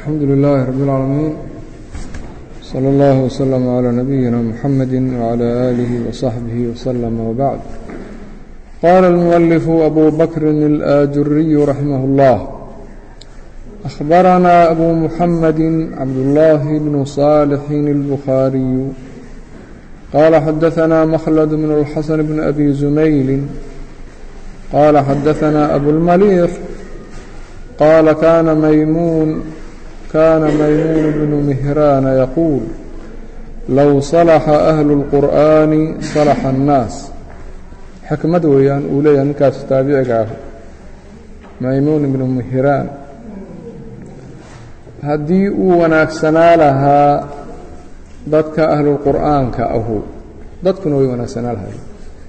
الحمد لله رب العالمين صلى الله وسلم على نبينا محمد وعلى آله وصحبه وسلم وبعد. قال المؤلف أبو بكر الآجري رحمه الله: أخبرنا أبو محمد عبد الله بن صالح البخاري قال حدثنا مخلد بن الحسن بن أبي زميل قال حدثنا أبو المليح قال كان ميمون بن مهران يقول: لو صلح أهل القرآن صلح الناس. xikmad weeyaan uu leeyahay ninkaas taabiciga ah maymuun ibnu mihraan. haddii uu wanaagsanaa lahaa dadka ahlulqur'aanka ahu dadkuna way wanaagsanaa lahayen.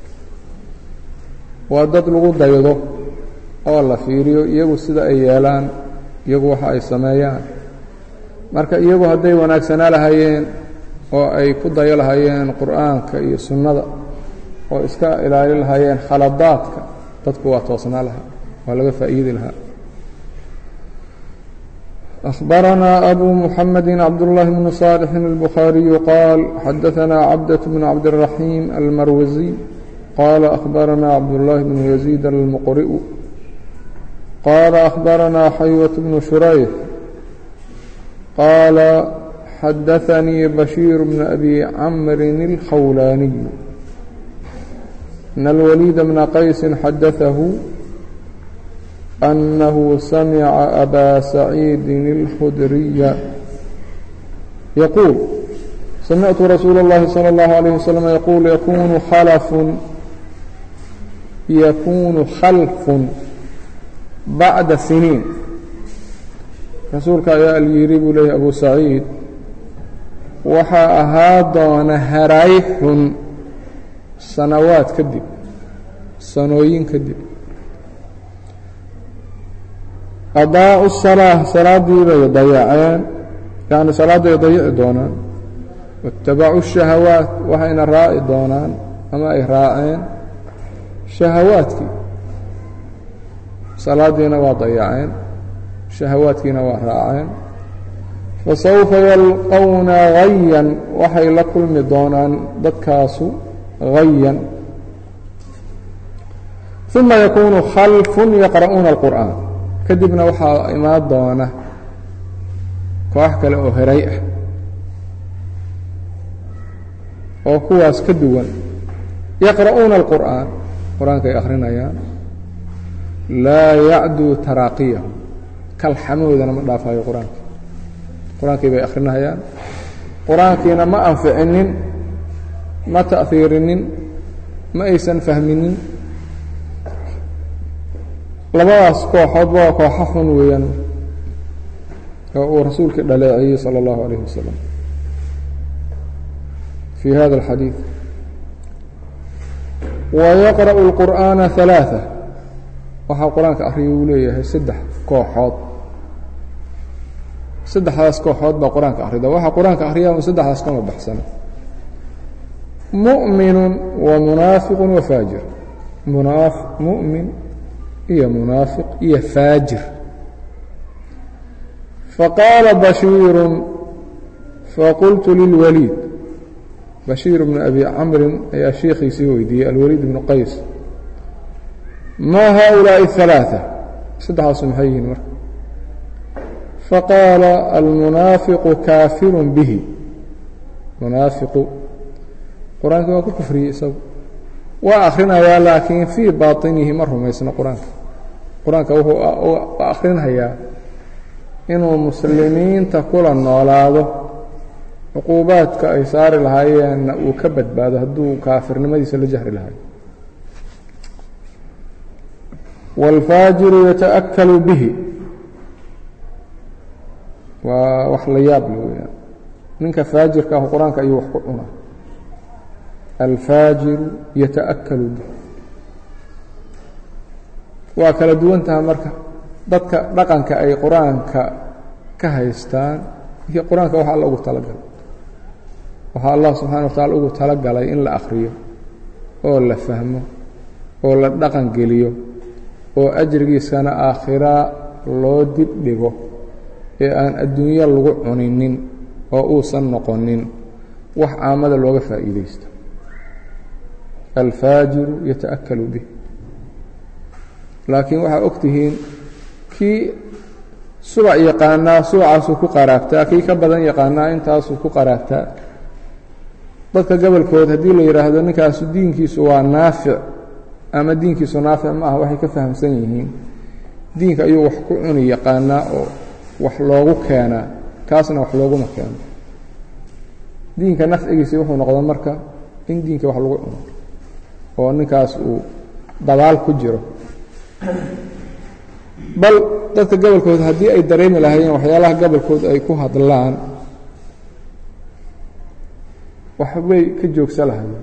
waa dad lagu daydo oo la fiiriyo iyagu sida ay yeelaan, iyagu waxa ay sameeyaan. marka iyagu hadday wanaagsanaa lahaayeen oo ay ku dayo lahaayeen qur'aanka iyo sunnada oo iska ilaali lahaayeen khaladaadka, dadku waa toosnaa lahaa, waa laga faa'iidi lahaa. أخبرنا أبو محمد عبد الله بن صالح البخاري قال حدثنا عبدة بن عبد الرحيم المروزي قال أخبرنا عبد الله بن يزيد المقرئ قال أخبرنا حيوة بن شريح قال حدثني بشير بن أبي عمرو الخولاني أن الوليد بن قيس حدثه أنه سمع أبا سعيد الخدري يقول: سمعت رسول الله صلى الله عليه وسلم يقول: يكون خلف بعد سنين. rasuulka ayaa alyiri buu leeyahy abu saciid, waxaa ahaa doona haray xun sanawaad kadib, sanooyin kadib. adaa'u salaa, salaaddii bay dayaceen, yacni salaadday dayici doonaan. waitabacu shahawaat, waxayna raaci doonaan ama ay raaceen shahawaadkii. salaaddiina waa dayaceen, shahawaadkiina waa raaceen. fasawfa yalqawna hayan, waxay la kulmi doonaan dadkaasu hayan. uma yakuunu khalfun yaqra'uuna alqur'aan, kadibna waxaa imaan doona koox kale oo heray ah oo kuwaas ka duwan. yaqra'uuna alqur'aan, qur-aankay akhrinayaan. laa yacduu taraaqiyahum, kalxamahoodana ma dhaafayo qur-aanka. qur-aankii bay akhrinayaan, qur-aankiina ma anficinin, ma ta'hiirinin, ma aysan fahminin. labadaas kooxoodba waa kooxo xun weeyaan oo uu rasuulkii dhaleeciyey salى اllahu عalayه wasalam fii hada اlxadiiث. wayaqra'u اlqur'aana ثalaaثة, waxaa qur-aanka akhriya uu leeyahay 3 kooxood. 3daas kooxood baa qur-aanka akhrida. waxaa qur-aanka akhriya un 3daas kama baxsana: muؤminu wamunaafiqu wafaajir. muؤmin iyo munaafiq iyo faajir. faqaala bashiiru faqultu lilwaliid, bashiir bnu abi camrin ayaa sheekhiisii weydiiyey alwaliid bnu qays: maa haؤulaaءi الثalaaثة, 3daasu maxay yihiin marka? faqaala almunaafiqu kaafiru bihi, munaafiqu qur-aanka waa ku kufriyey isagu, waa akhrinayaa laakiin fii baaطinihi ma rumaysno qur-aanka. qur-aanka wuxuu akhrinhayaa inuu muslimiinta kula noolaado, cuquubaadka ay saari lahaayeenna uu ka badbaado hadduu kaafirnimadiisa la jahri lahay. wاlfaajiru yataأkalu bihi, waa wax la yaab le weyaan. ninka faajirka ah qur-aanka ayuu wax ku cunaa. alfaajiru yataأkalu bihi. waa kala duwan taha marka dadka dhaqanka ay qur-aanka ka haystaan iyo qur-aanka waxa alla ugu talagalay. waxaa allah subxaana wa taعala ugu talagalay in la akhriyo oo la fahmo oo la dhaqan geliyo oo ajrigiisana aakhira loo dib dhigo ee aan adduunyo lagu cuninin oo uusan noqonin wax caamada looga faa'iidaysto. alfaajiru yataأkalu bih. laakiin waxaa og tihiin kii subac yaqaanaa subacaasuu ku qaraabtaa, kii ka badan yaqaanaa intaasuu ku qaraabtaa. dadka gobolkood haddii la yidhaahdo ninkaasu diinkiisu waa naafic ama diinkiisu naafic ma aha, waxay ka fahamsan yihiin diinka ayuu wax ku cuni yaqaanaa oo wax loogu keenaa, kaasna wax looguma keeno. diinka nafcigiisii wuxuu noqda marka in diinka wax lagu cuno oo ninkaas uu dabaal ku jiro. bal dadka gobolkood haddii ay dareemi lahaayeen waxyaalaha gobolkood ay ku hadlaan waxbay ka joogsa lahaayeen.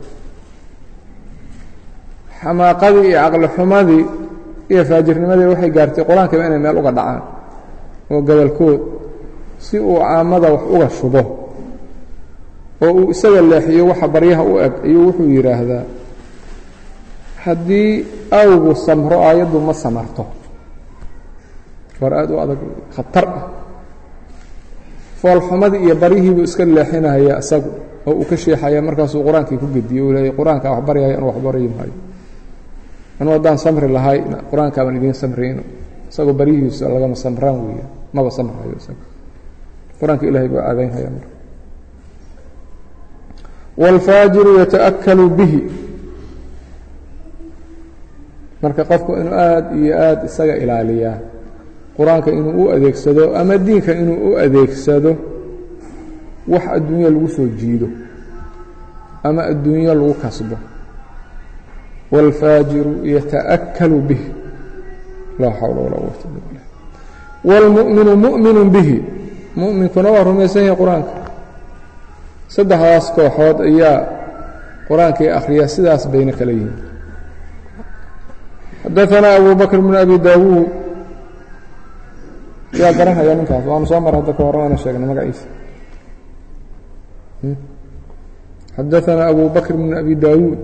xamaaqadii iyo caqli xumadii iyo faajirnimadii waxay gaartay qur-aankaba inay meel uga dhacaan oo gobolkood si uu caamada wax uga shubo oo uu isaga leexiyo waxa baryaha u eg ayuu wuxuu yidhaahdaa haddii awgu samro aayaddu ma samarto. war aad u adag khatar ah. foolxumadii iyo baryihiibuu iska leexinaya isagu oo uu ka sheexaya markaasuu qur-aankii ku gediye uu leeyay qur-aankaa wax baryaya inuu wax baryi maayo. anu haddaan samri lahay qur-aankaa baan idiin samrayno. isagoo baryihiisa lagama samraan weeye, maba samrayo isaga. qur-aanka ilaahay buu caadaynhaya marka. wاlfaajiru yataأkalu bihi. marka qofku inuu aad iyo aad isaga ilaaliyaa qur-aanka inuu u adeegsado ama diinka inuu u adeegsado wax adduunyo lagu soo jiido ama adduunyo lagu kasbo. wاlfaajiru yataأkalu bih laa xawla walaa quwata illa billah. wاlmu'minu mu'minu bihi. mu'minkuna waa rumaysan yahay qur-aanka. saddexdaas kooxood ayaa qur-aankii akhriya, sidaas bayna kala yihiin. xadaثanaa abu bakr bn abi daawuud. yaa garanhaya ninkaas? waanu soo mara hadda ka hore waana sheegnay magaciisa. xadaثanaa abu bakr bn abi daawuud.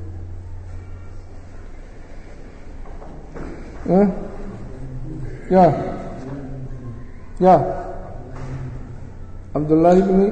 ya cabdالlaahi bni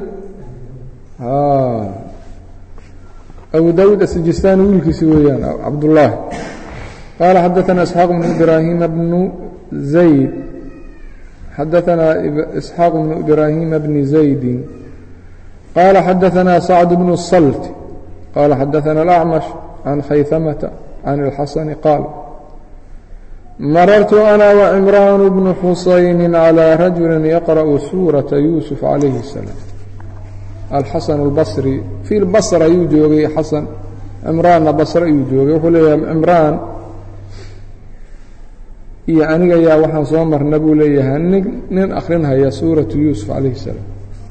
abu daawuud asijistani wiilkiisi weeyaan cabdالlaahi. qaala xadaثana isxaaq bnu ibraahiima bnu zayd. xadaثana isxaaq bnu ibraahiima bni zaydi qaala xadaثana sacd bnu الsalt qaala xadaثana الأcmash can khaytamata can الxasani qaal marartu أna وcimraan bnu xusayni عalى rajuli yaqrأu suuraةa yuusuf عalayhi الsalaam. alxasan اlbasri fii lbasr ayuu joogay xasan, cimraanna basre ayuu joogay. wuxuu leeyahay cimraan iyo aniga yaa waxaan soo marna buu leeyahay nin akhrinhaya suuraةu yuusuf calayhi الsalaam.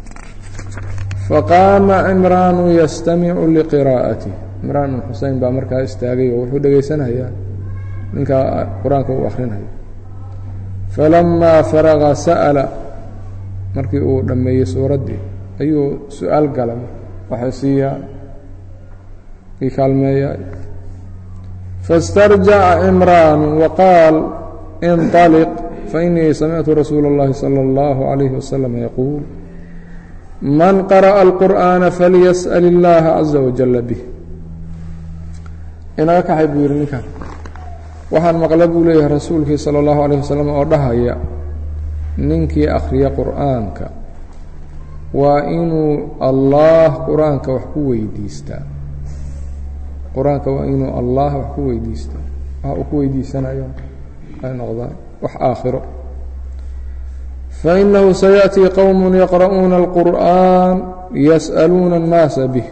faqaama cimraanu yastamicu liqiraa'atih. cimraan bn xuseyn baa markaa istaagay oo wuxuu dhegaysanhayaa ninkaa qur-aanka uu akhrinayo. falamaa faraga sa'ala. markii uu dhammeeyey suuraddii ayuu su-aal gala. waxay siiyaa kii kaalmeeyaa. faاstarjaca cimraanu waqaal inطaliq fainii samictu rasuula اllahi salى اllahu عalayhi wasalam yaquul man qara'a alqur'aana falyas'al اllaha caza wajala bih. inaga kaxay buu yidhi ninkan. waxaan maqla buu leeyahay rasuulkii salى اllahu عalيه wasalam oo dhahaya ninkii akhriya qur'aanka waa inuu allah qur-aanka wax ku weydiistaa. qur-aanka waa inuu allah wax ku weydiistaa. waxa uu ku weydiisanayo ay noqdaan wax aakhiro. fainahu sayaأtii qowm yaqra'uuna اlqur'an yas'aluuna الnaasa bih.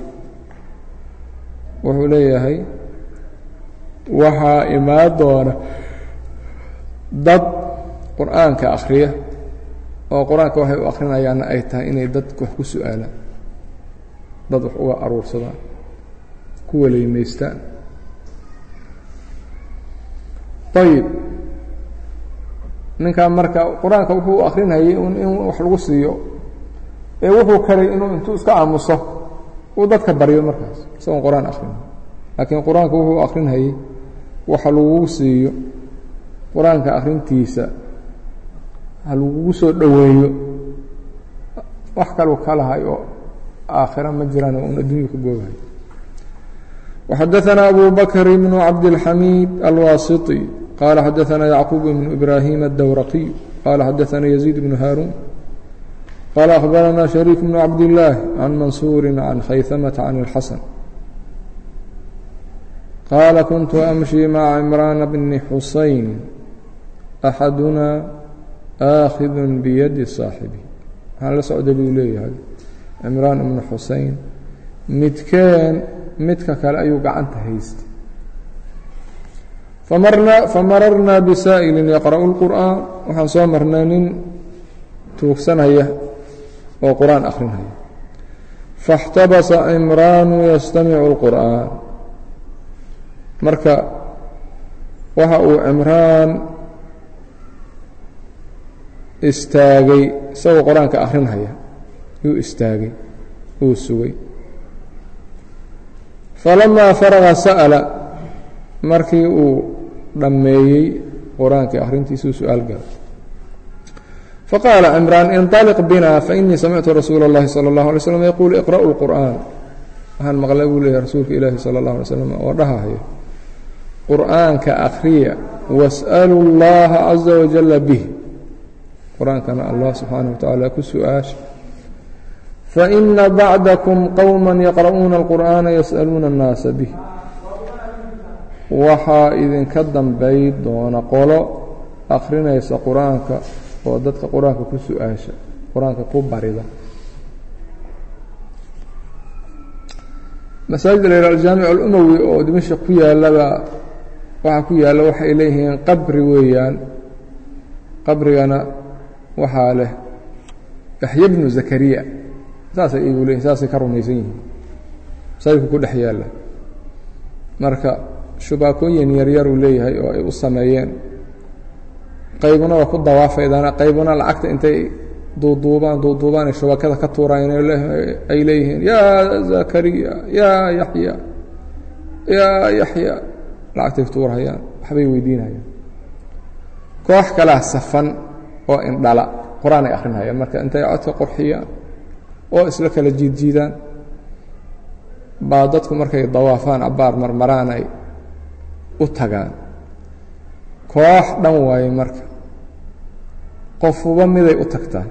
wuxuu leeyahay waxaa imaan doona dad qur'aanka akhriya oo qur-aanka waxay u akhrinayaanna ay tahay inay dadka wax ku su-aalaan, dad wax uga aruursadaan, ku waleymaystaan. ayib ninkan marka qur-aanka wuxuu u akhrinayay in wax lagu siiyo ee wuxuu kalay inuu intuu iska aamuso uu dadka baryo markaas isagoon qur-aan akhrina. laakiin qur-aanka wuxuu u akhrinayay waxa lagugu siiyo qur-aanka akhrintiisa ha lagugu soo dhoweeyo wax kaluu ka lahay oo aakhira ma jiraan oo un adduunya ka goobahay. وxadaثna أbu bkr بن cabdالxamid alwasiطي qala xadaثna yacquب بن إbrahim الdwraqي qala xadaثna يزيد بن hاrun qala أخbarna شhrيك بن cabdالlah عan mansuri عan khayثmة عan الxasن qala kuntu أmشhي mعa عمrان بن xusayn أxaduna آkhid byadi صaaxibi waxaan la socda buu leeyahay cimraan ibnu xusein midka kale ayuu gacanta haystay famararnaa bisaa'ilin yaqra'u اlqur'aan waxaan soo marnay nin tuugsanaya oo qur'aan akhrinaya faاxtabasa cimraanu yastamicu اlqur'aan marka waxa uu cimraan istaagay isagoo qur-aanka akhrinhaya yuu istaagay uu sugay falamaa faraga sa'ala markii uu dhammeeyey qur-aankii akhrintiisuu su-aal galay faqaala cimraan inطaliq bina fainii samictu rasuula اllahi salى اllahu alay slam yaquulu iqra'u اlqur'aan waxaan maqlay buu leeyahy rasuulka ilaahi salى اllahu alay slam oo dhahaya qur'aanka akhriya was'alu اllaha caza wajala bih qur-aankana allah subxaanaه wa tacaala ku su-aasha faإna bacdakum qowma yaqra'uuna اlqur'aana yas'aluuna الnaasa bih waxaa idinka dambay doona qolo akhrinaysa qur-aanka oo dadka qur-aanka ku su-aasha qur-aanka ku barida masaajid la yihah aljaamic اlumawi oo dimashq ku yaalaba waxaa ku yaalla waxay leeyihiin qabri weeyaan qabrigana waxaa leh yaxya bnu zakariya saasay igu leeyihin saasay ka rumaysan yihiin masaajidku ku dhex yaalla marka shubaakooyin yaryaruu leeyahay oo ay u sameeyeen qaybuna waa ku dawaafaydaana qaybuna lacagta intay duuduubaan ay shubakada ka tuuraan ay leeyihiin yaa zakariya yaa yaxya lacagtay tuurhayaan waxbay weydiinayaan koox kalaa safan oo indhala qur-aan ay akhrinhayaan marka intay codka qurxiyaan oo isla kala jiidjiidaan baa dadku markay dawaafaan cabbaar marmaraan ay u tagaan koox dhan waaye marka qofuba miday u tagtaan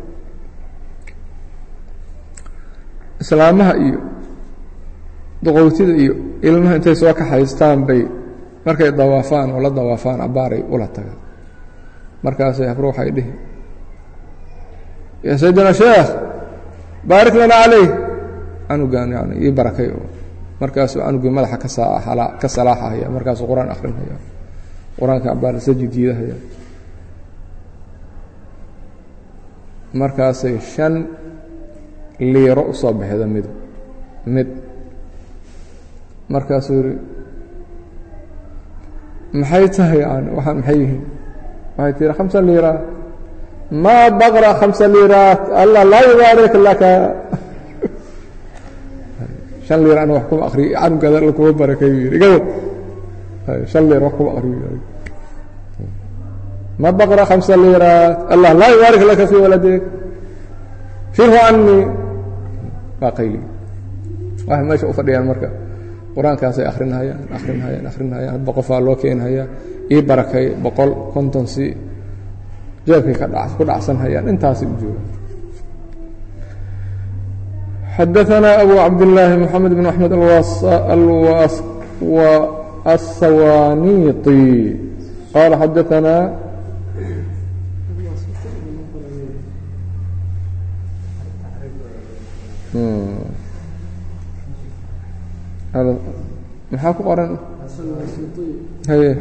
islaamaha iyo doqowtida iyo ilmaha intay soo ka haystaan bay markay dawaafaan oo la dawaafaan cabbaaray ula tagaan markaasay habro waxay dhihi yaa saydina sheekh baarik lana calayh canugan yani ii barakay oo markaasuu canugii madaxa ka salaaxahaya markaasuu qur-aan akhrinhaya qur-aanka cabbaar sajid jiidahaya markaasay 5 liiro u soo baxda mid markaasuu yidhi maxay tahay yani waxaan maxay yihiin waxay tihi 5 liira maa baqra 5 liiraat allah laa yubaarik laka 5 liir ana wax kuma akriyo canugaada alla kuma barakay yidhi igawad 5 liir wax kuma akriyo ma baqra 5 liiraat allah laa yubaarik laka fii waladik firhu canii waa qayli waxay meesha u fadhiyaan marka qur-aankaasay akhrinhayaan hadba qofaa loo keenhayaa ii barakay 150 si jeebkay ku dhacsanhayaan intaasay u joogaan xadaثna أbu cabdاللaahi mحamed بن أحmed الsawaniطي qala xadaثna maxaa ku qoran haye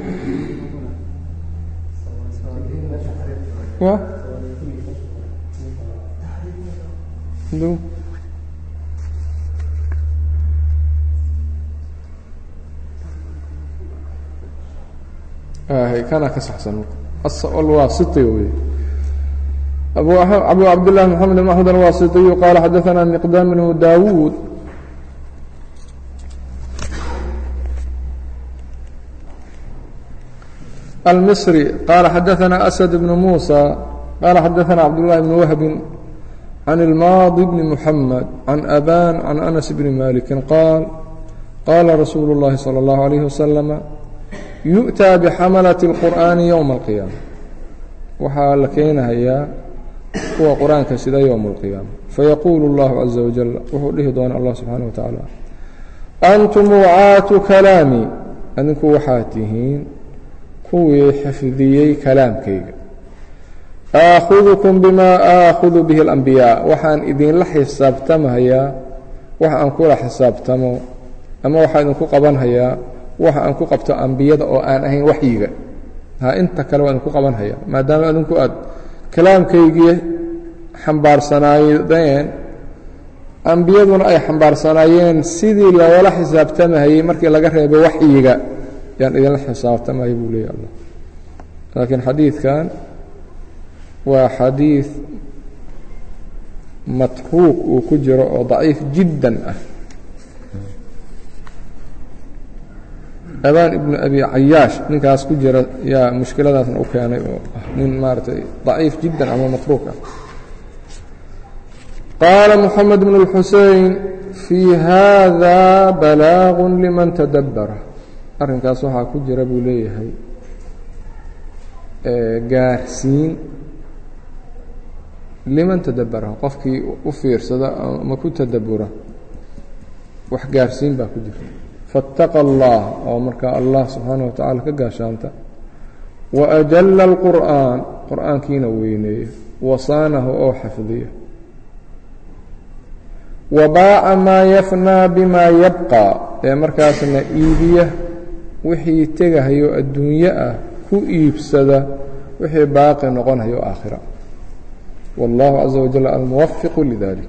kana ka saxsan alwaasiti wey abu cabdالlah mحamed بن أحmed الwaasitiي qala xadaثna miqdam بن dawud المصري قال xadaثna أسد بن موسى qال xadaثna cبداللahi بن وهب عن الماضي بن محمد عن أبان عن أنس بن مالك قال قال رسول الله صلى الله عليه وسلم يؤتى بحملة القرآن يوم القيامة waxaa la keenayaa kuwa quraanka sida يوم القيامة فيقول الله عز وجل wuxuu dhihi doona Allah subhanahu wa ta'ala أنتم وعاة كلامي أنكم waxaad tihiin kuwii xifdiyey kalaamkayga آخذكم بما آخذ به الأنبياء waxaan idin la xisaabtamayaa wax aan kula xisaabtamo ama waxaan idinku qabanhayaa wax aan ku qabto ambiyada oo aan ahayn waxyiga inta kale waan ku qabanhayaa maadaama adinku aad kalaamkaygii xambaarsanaayeen ambiyaduna ay xambaarsanaayeen sidii loola xisaabtamahayay markii laga reebay waxyiga yaan idinla xisaabtamay buu leeyahay Allah laakiin xadiidkan waa xadiid matruuk uu ku jiro oo daciif jiddan ah أبان ابن أبي عياش ninkaas ku jira yaa mushkiladaasna u keenay oo nin maartay ضعيف جدا ama متروك قال محمد بن الحسين في هذا بلاغ لمن تدبر arinkaas waxa ku jira buu leeyahay gaarsiin liman tadabbara qofkii u fiirsada ama ku tadabbura wax gaarsiin baa ku jira فاتقى الله أو مركا الله سبحانه وتعالى كقاشانتا وأجل القرآن كينا وينيه وصانه أو حفظيه وباع ما يفنى بما يبقى مركا سنة إيدية وحي تجهيو الدنيا كو إيبسدا وحي باقي نقنهيو آخرة والله عز وجل الموفق لذلك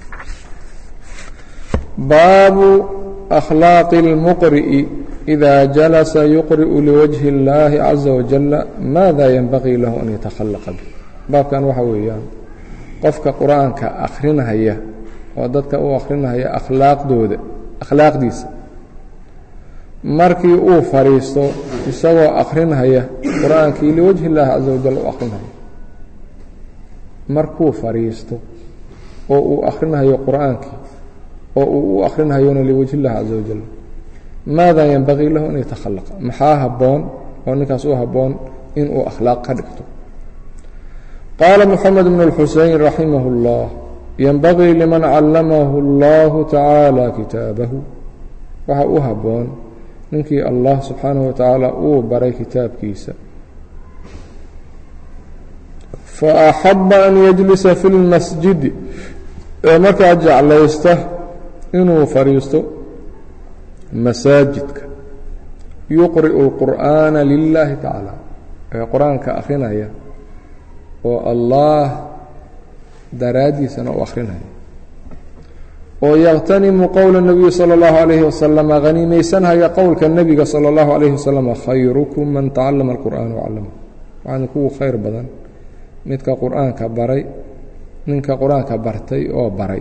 باب أخلاق المقرئ إذا جلس يقرئ لوجه الله عز وجل ماذا ينبغي له أن يتخلق به باب كان وحويان قفك قرآنك أخرنها هي وددك أخرنها هي أخلاق ديس markii uu fariisto isagoo akhrinaya quraanka liwajhi Allah azza wa jalla akhrinaya markuu fariisto oo uu akhrinayo quraanka oo uu akhrinayo liwajhi Allah azza wa jalla maada yanbaghi lahu an yatakhallaq maxaa haboon oo ninkaas uu haboon in uu akhlaaq ka dhigto qala Muhammad ibn al-Husayn rahimahullah yanbaghi liman 'allamahu Allah ta'ala kitabahu waxa uu haboon ninkii Allah subhanahu wa ta'ala uu baray kitaabkiisa fa ahabba an yajlisa fil masjid marka jaclaysta inuu fariisto masaajidka yuqri'u al-qur'ana lillahi ta'ala quraanka akhrinaya oo Allah daraadiisana u akhrinaya ويغتنم قول النبي صلى الله عليه وسلم غنيميسنها يا قولك النبي صلى الله عليه وسلم خيركم من تعلم القرآن وعلمه وعنك هو خير بدن متك قرآن كبري منك قرآن كبرتي أو بري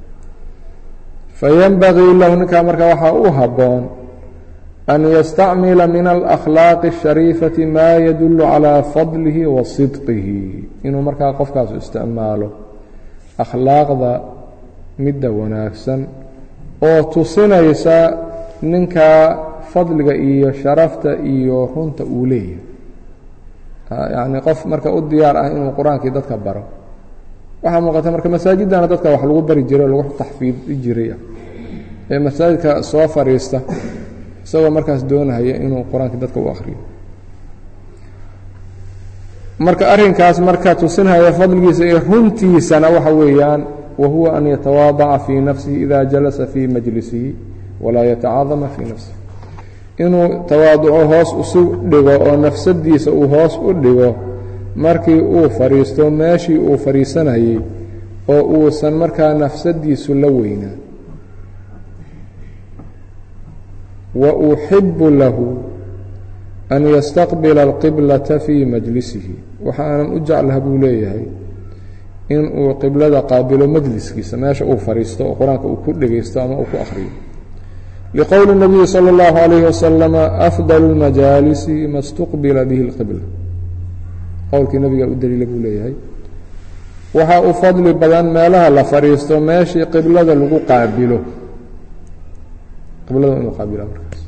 فينبغي له نك مرك وحا هبون أن يستعمل من الأخلاق الشريفة ما يدل على فضله وصدقه إنه مرك قفكاس استعماله أخلاق ذا midda wanaagsan oo tusinaysa ninka fadliga iyo sharafta iyo runta uu leeyahay yaani qof marka u diyaar ah inuu quraanka dadka baro waxa muuqata marka masaajidana dadka wax lagu bari jiray lagu taxfiid jiray ee masaajidka soo fariista isagoo markaas doonaya inuu quraanka dadka u akhriyo marka arrinkaas marka tusinaya fadligiisa iyo runtiisana waxa weeyaan وهو أن يتواضع في نفسه إذا جلس في مجلسه ولا يتعاظم في نفسه إنه تواضعه هوس أسودغو أو نفسديس أو هوس أدغو markii uu fariisto meeshii uu fariisanayay oo uu san markaa nafsadiisu la weynaa wa uhibbu lahu an yastaqbila alqiblata fi majlisihi waxaan u jeclahay buu leeyahay in uu qiblada qaabilo majliskiisa meesha uu fariisto oo quraanka uu ku dhageysto ama uu ku akhriyo liqawli nabiy sallallahu alayhi wasallam afdalul majalisi mastaqbila bihi alqibla qawlki nabiga u daliil buu leeyahay waxaa u fadli badan meelaha la fadhiisto meeshii qiblada lagu qaabilo qiblada inuu qaabila markaas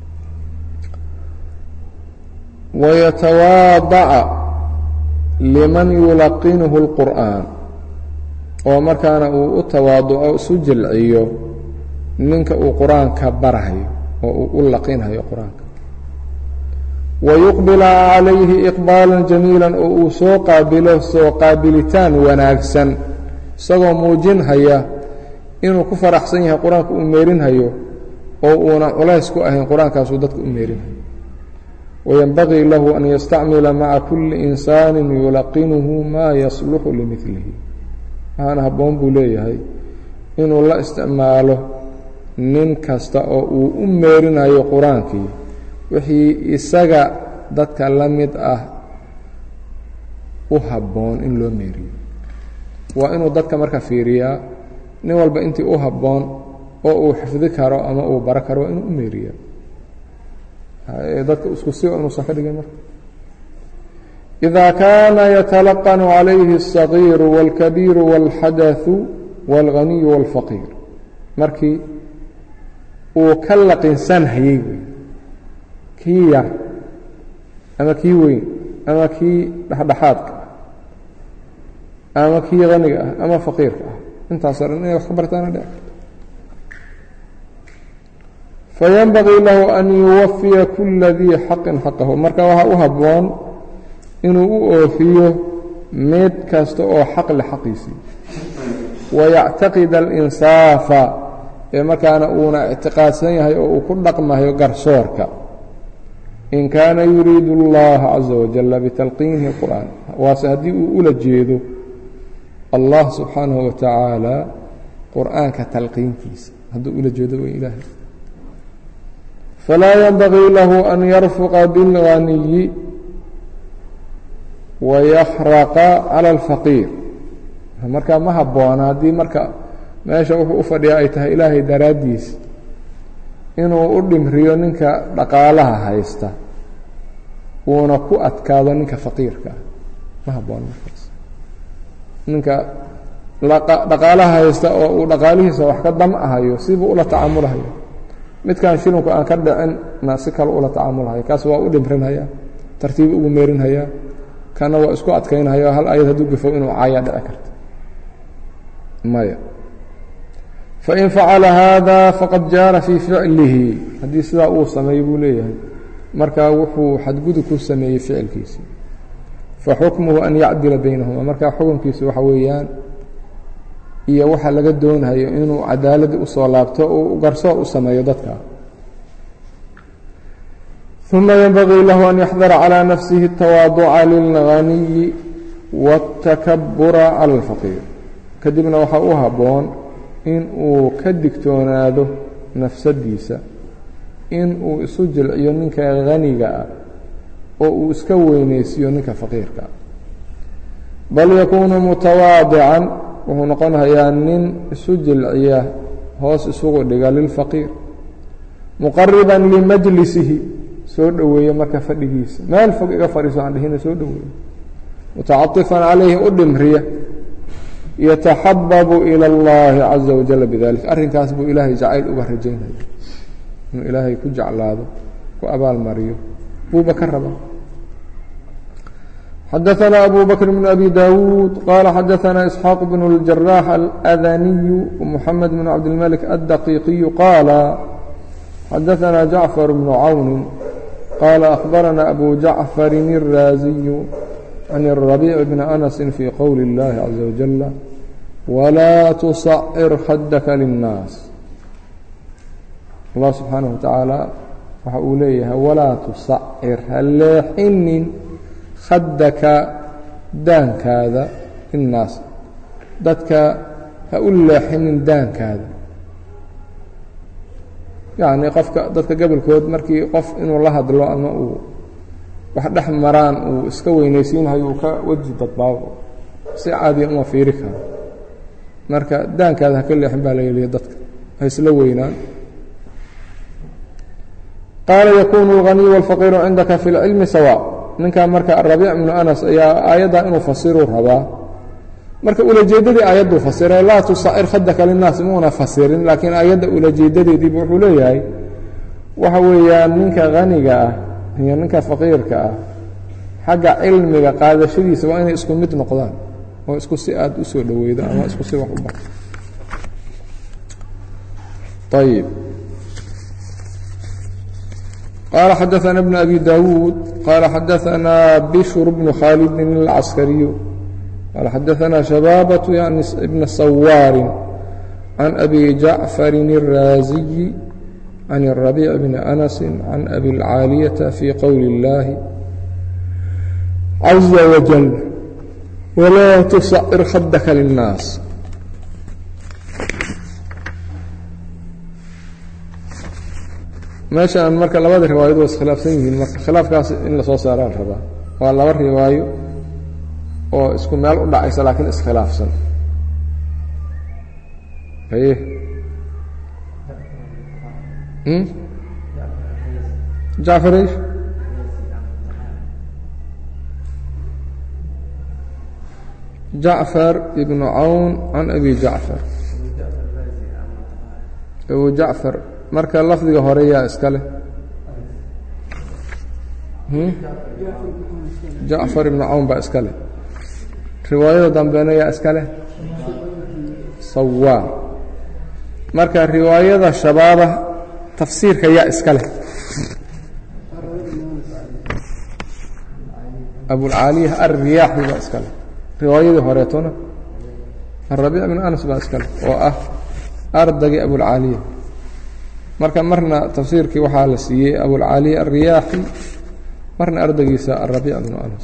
wayatawaadaca liman yulaqinuhu اlqur'aan oo markaana uu u tawaaduco isu jilciyo ninka uu qur-aanka barahayo oo uu u laqinhayo qur-aanka wayuqbila calayhi iqbaalan jamiila oo uu soo qaabilo soo qaabilitaan wanaagsan isagoo muujinhaya inuu ku faraxsan yahay qur-aanka uu meerinhayo oo uuna culays ku ahayn qur-aankaasuu dadka u meerinhayo wayanbagii lahu an yastacmila maca kulli insaani yulaqinuhu maa yasluxu limilihi waxaana habboon buu leeyahay inuu la isticmaalo nin kasta oo uu u meerinayo qur-aankii wixii isaga dadka la mid ah u habboon in loo meeriyo waa inuu dadka marka fiiriyaa nin walba intii u habboon oo uu xifdi karo ama uu baro karo waa inuu u meeriya dadka isku si inuusan ka dhigin marka إida kaana yatalaqanu calayhi الصaغيiru wاlkabiiru wاlxadaثu wاlganiyu wاlfaqiir markii uu ka laqinsanhayey kii yar ama kii weyn ama kii dhexdhexaadka ah ama kii haniga ah ama faqiirka ah intaasoo dhan inay wax ka bartaana dhec karto fayanbagii lahu an yuwafiya kula dii xaqin xaqahu marka waxaa u habboon inuu u oofiyo mid kasta oo xaq le xaqiisii wayactaqida alinsaafa ee markaana uuna ictiqaadsan yahay oo uu ku dhaqmayo garsoorka in kaana yuriidu اllaha caza wajala bitalqiinihi اqur'aan waase haddii uu ula jeedo allah subxaanahu wa tacaala qur'aanka talqiinkiisa hadduu ula jeedo way ilaahay falaa yanbagii lahu an yarfuqa biاlganiyi wayakhraqa cala alfaqiir markaa ma habboona haddii marka meesha wuxuu u fadhiyaa ay tahay ilaahay daraaddiis inuu u dhimriyo ninka dhaqaalaha haysta uuna ku adkaado ninka faqiirka ah ma habboona markaas ninka dhaqaalaha haysta oo uu dhaqaalihiisa wax ka damcahayo sibuu ula tacaamulhayo midkan shilinku aan ka dhicinna si kale ula tacaamulhayo kaas waa u dhimrinhayaa tartiib ugu meerinhayaa kana waa isku adkaynhayo hal ayad hadduu gafo inuu caaya dhici karto maya fain facala haada faqad jaara fii ficlihi haddii sidaa uu sameeyey buu leeyahay markaa wuxuu xadgudub ku sameeyey ficilkiisii faxukmuhu an yacdila baynahuma markaa xukunkiisu waxa weeyaan iyo waxa laga doonayo inuu cadaaladii usoo laabto uu garsoor u sameeyo dadka ثuma ynbagii lahu an yaxdara calى nafsihi الtawaaduca lilganiyi wالtakabura calى اlfaqiir kadibna waxaa u habboon in uu ka digtoonaado nafsadiisa in uu isu jilciyo ninka haniga ah oo uu iska weynaysiiyo ninka faqiirka ah bal yakuunu mutawaadican wuxuu noqonayaa nin isu jilciya hoos isugu dhiga lilfaqiir muqariba limajlisihi soo dhoweeye marka fadhigiisa meel fog iga fadhiiso aan dhihina soo dhoweeye mutacaطifan calayhi u dhimriya yataxababu ilى اllahi caza wajala bidalik arrinkaas buu ilaahay jacayl uga rajaynaya inuu ilaahay ku jeclaado ku abaalmariyo buuba ka raba xadaثna abu bakr bn abi dawuud qala xadaثna isxaaq bn اljarax aladaniyu wmuxamed bn cabdilmalik addaqiiqiyu qaala xadaثna jacfar bnu cawni qala akhbarana abu jacfarin الraaziyu can الرabiic bni anasi fii qowli اllahi caza wajala walaa tusacir khadaka linnaas allah subxaanaه wa tacaala waxa uu leeyahay walaa tusacir ha leexinin khadaka daankaada linnaas dadka ha u leexinin daankaada yacni qofka dadka gobolkood markii qof inuu la hadlo ama uu wax dhex maraan uu iska weynaysiinhayo uu ka weji dadbaabo si caadiya uma fiiri karo marka daankaada ha ka leexin baa la yeliya dadka ha isla weynaan qaala yakunu اlganiyu wاlfaqiiru cindaka fi اlcilmi sawa ninkan marka arabiic bnu anas ayaa aayaddaa inuu fasiruu rabaa marka ulajeedadii aayaddu fasiray laa tusacir khadaka linnaas muuna fasirin laakiin aayadda ulajeedadeediiba wuxuu leeyahay waxa weeyaan ninka haniga ah iyo ninka faqiirka ah xagga cilmiga qaadashadiisa waa inay isku mid noqdaan oo isku si aad u soo dhaweydo ama isku si wax u barto طيب قال حدثنا ابن أبي داود قال حدثنا بشر بن خالد العسكري قال حدثنا شبابة يعني ابن الصوار عن أبي جعفر الرازي عن الربيع بن أنس عن أبي العالية في قول الله عز وجل ولا تصعر خدك للناس meeshaan marka labada riwaayad waa iskhilaafsan yihiin marka khilaafkaas in la soo saaraan rabaa waa laba riwaayo oo isku meel u dhacaysa laakiin iskhilaafsan haye جعفر ايش جعفر ابن عون عن أبي جعفر أبو جعفر marka lafdiga hore yaa iska leh jacfar ibnu cawn baa iska leh riwaayada dambeena yaa iska leh sawaar marka riwaayada shabaaba tafsiirka yaa iska leh abulcaaliya alriyaaxi baa iska leh riwaayadii horeetona arabiic bin anas baa iska leh oo ah ardagii abulcaaliya marka marna tafsiirkii waxaa la siiyey abulcaaliya alriyaaxi marna ardaygiisa arabiic bnu anas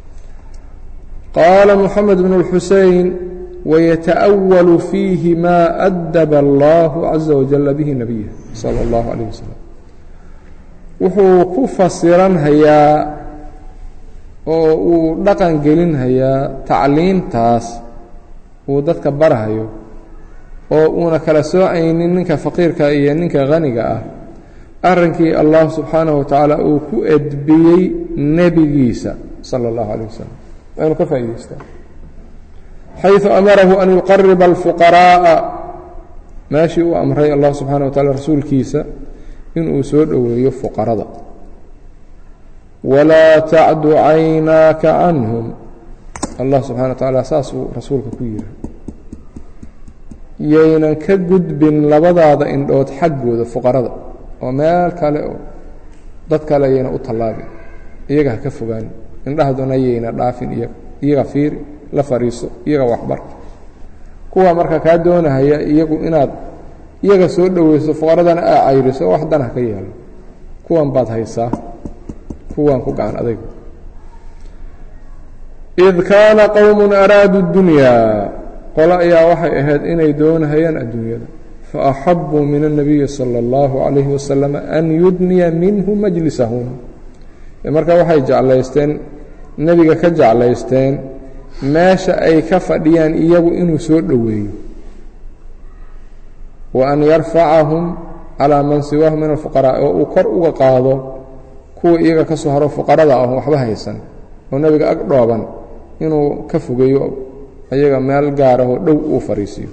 qaala moxamed bn اlxusein wayataأwalu fiihi ma adaba allahu caza wajala bihi nabiya salى اllahu alayh wasalam wuxuu ku fasiranhayaa oo uu dhaqan gelinhayaa tacliimtaas uu dadka barhayo oo uuna kala soocaynin ninka faqiirka iyo ninka haniga ah arrinkii allah subxaanaه wa tacaala uu ku edbiyey nebigiisa salى اllahu عalيه wasalam waa inu ka faa'idaystaa xayثu amarahu an yuqariba اlfuqaraaءa meeshii uu amray allah subxanaه wa taعala rasuulkiisa inuu soo dhoweeyo fuqarada walaa tacdu caynaaka canhum allah subxana wa taعala saasuu rasuulka ku yihi yaynan ka gudbin labadaada indhood xaggooda fuqarada oo meel kale oo dad kale yayna u tallaabin iyaga ha ka fogaan indhahduna yayna dhaafin iyaga fiiri la fariiso iyaga waxbar kuwa marka kaa doonahaya iyagu inaad iyaga soo dhoweyso fuqaradana aa cayriso wax dan ha ka yeelo kuwan baad haysaa kuwan ku gacan adayg id kaana qowm araaduu اdunyaa qolo ayaa waxay ahayd inay doonahayaan adduunyada faaxabuu min الnabiyi salى اllahu عalayhi wasalam an yudniya minhu majlisahum marka waxay jeclaysteen nebiga ka jeclaysteen meesha ay ka fadhiyaan iyagu inuu soo dhoweeyo wa an yarfacahum calىa man siwaahum min alfuqaraaء oo uu kor uga qaado kuwa iyaga ka soo haro fuqarada ah waxba haysan oo nebiga ag dhooban inuu ka fogeeyo ayaga meel gaarahoo dhow uu fariisiyo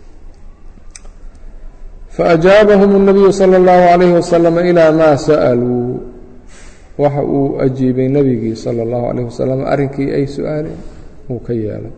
faajaabahum الnabiyu salى اllahu عalayhi wasalam ilaa maa sa'aluu waxa uu ajiibay nebigii salى اllahu عalayh wasalam arrinkii ay su-aaleen uu ka yeelay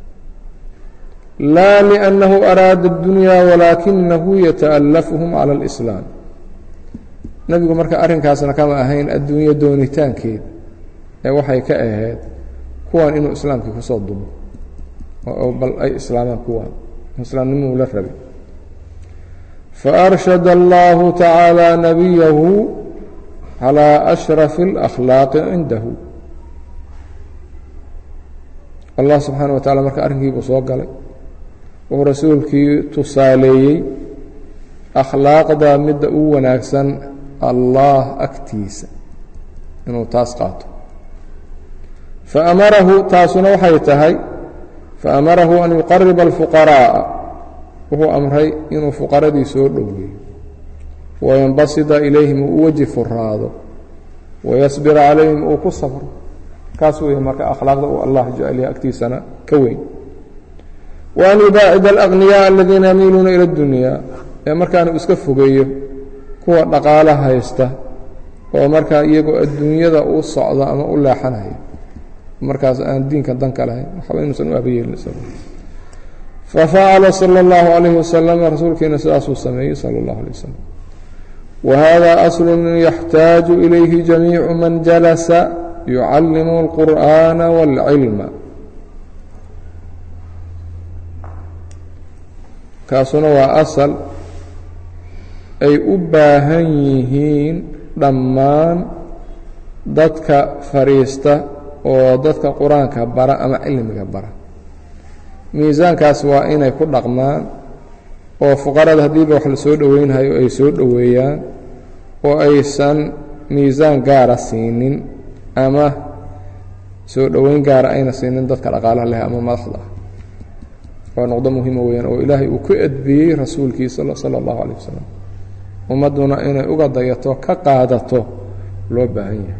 laa liأnnahu araada اdunyaa walaakinahu yata'alafuhum calى اlإslaam nebigu marka arrinkaasna kama ahayn adduunyo doonitaankeed ee waxay ka ahayd kuwan inuu islaamkii kusoo dumo oo bal ay islaamaan kuwan islaamnimuu la rabay faarshada allahu tacaala nabiyahu calىa ashrafi اlأkhlaaqi cindahu allah subxaana wa tacala marka arrinkiibuu soo galay wuxuu rasuulkii tusaaleeyey akhlaaqda midda u wanaagsan allah agtiisa inuu taas qaato faamarahu taasuna waxay tahay faamarahu an yuqariba alfuqaraaءa wuxuu amray inuu fuqaradii soo dhoweeyo wayanbasida ilayhim uu u weji furaado wayasbira calayhim uu ku sabro kaas weeye marka akhlaaqda uu allah jeceliya agtiisana ka weyn وأn yubaacid الأغنiyاء الadiina yamiiluuna ilى الdunya ee markaanu iska fogeeyo kuwa dhaqaalo haysta oo markaa iyagoo adduunyada u socda ama u leexanayo markaas aan diinka danka lahayn waxba inuusan u abayeelin fafacala salى الlaهu عalيه wasalam rasuulkiina sidaasuu sameeyey salى الlaه عalيه wasalam wahada أصl yaxtaaج ilayhi جamiiع man jalasa yucallimu الqur'ana wاlcilma kaasuna waa asal ay u baahan yihiin dhammaan dadka fariista oo dadka qur-aanka bara ama cilmiga bara miisaankaas waa inay ku dhaqmaan oo fuqarada haddiiba wax la soo dhoweynhayo ay soo dhoweeyaan oo aysan miisaan gaara siinin ama soo dhoweyn gaara ayna siinin dadka dhaqaalaha leh ama madaxda ah waa noqdo muhiima weyaan oo ilaahay uu ku edbiyey rasuulkiisa sala allahu calayh wasalam ummadduna inay uga dayato ka qaadato loo baahan yahay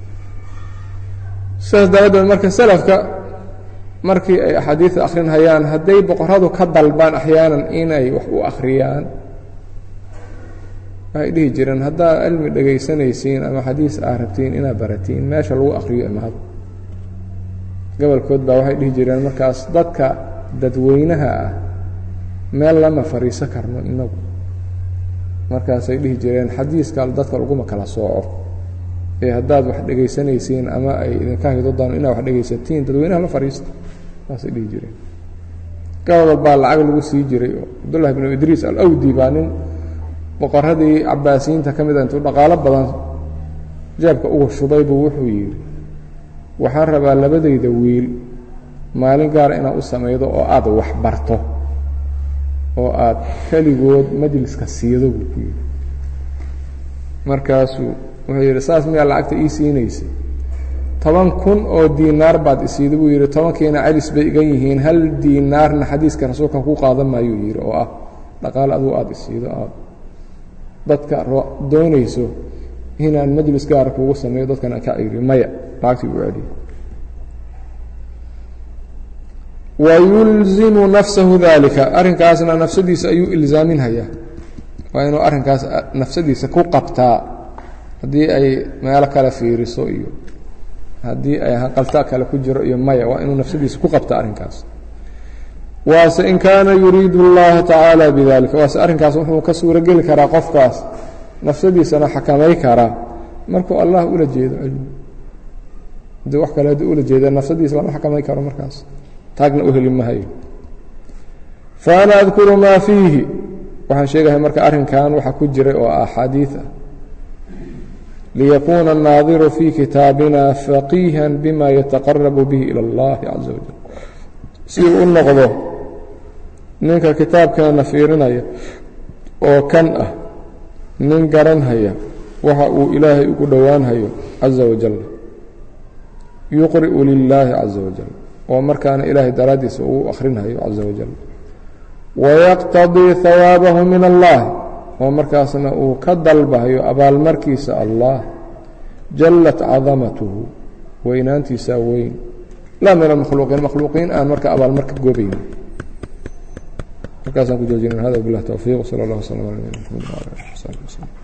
sidaas daraaddeed marka salafka markii ay axaadiida akhrinhayaan hadday boqoradu ka dalbaan axyaanan inay wax u akhriyaan waxay dhihi jireen haddaad cilmi dhegaysanaysiin ama xadiis aad rabtiin inaad baratiin meesha lagu akhriyo imaado gobolkood baa waxay dhihi jireen markaas dadka dadweynaha ah meel lama fariiso karno inagu markaasay dhihi jireen xadiiska dadka laguma kala sooco ee haddaad wax dhegaysanaysiin ama ay idinka hidodaan inaad wax dhegaysatiin dadweynaha la fariista saasay dhihi jireen gobol baa lacag lagu sii jiray oo cabdullahi ibnu idriis alawdi baa nin boqoradii cabaasiyiinta ka mid a intuu dhaqaalo badan jeebka uga shubay buu wuxuu yidhi waxaan rabaa labadayda wiil maalin gaara inaad u samaydo oo aad wax barto oo aad keligood majliska siido buu ku yidhi markaasuu wuxuu yidhi saas miyaa lacagta ii siinaysay 10,000 oo diinaar baad isiida buu yidhi 10kiina calis bay igan yihiin hal diinaarna xadiiska rasuulka ku qaadan maayuu yidhi oo ah dhaqaale aduu aad isiido aad dadka doonayso inaan majlis gaara kugu sameeyo dadkana ka ciri maya lacagtii u celiyo wayulzimu nafsahu dalika arrinkaasna nafsadiisa ayuu ilzaaminhayaa waa inuu arrinkaas nafsadiisa ku qabtaa haddii ay meelo kale fiiriso iyo haddii ay hanqalta kale ku jiro iyo maya waa inuu nafsadiisa ku qabta arrinkaas waase in kaana yuriidu اllaha tacaala bidalika waase arrinkaas wuxuu ka suuro geli karaa qofkaas nafsadiisana xakamay karaa markuu allah ula jeedo cilmi haddii wax kale haddii ula jeeda nafsadiisa lama xakamay karo markaas taagna u heli mahayo faana adkuru maa fiihi waxaan sheegahay marka arrinkan waxa ku jiray oo axaadiid ah liyakuuna الnaadiru fii kitaabina faqiihan bima yataqarabu bihi ilى اllahi caza wajal si uu u noqdo ninka kitaabkeena fiirinaya oo kan ah nin garanhaya waxa uu ilaahay ugu dhowaanhayo caza wajal yuqri'u lilaahi caza wajal oo markaana ilaahay daraaddiisa uu akhrinhayo caza wajal wayaqtadii hawaabahu min allah oo markaasna uu ka dalbahayo abaalmarkiisa allah jallat cadamatuhu weynaantiisaa weyn laa min almakhluuqiin makhluuqiin aan marka abaalmarka goobayn markaasaan ku joojinin hada bilah towfiiq sala allah waslm ala nabina mxamed wala alih wasaxbi waslm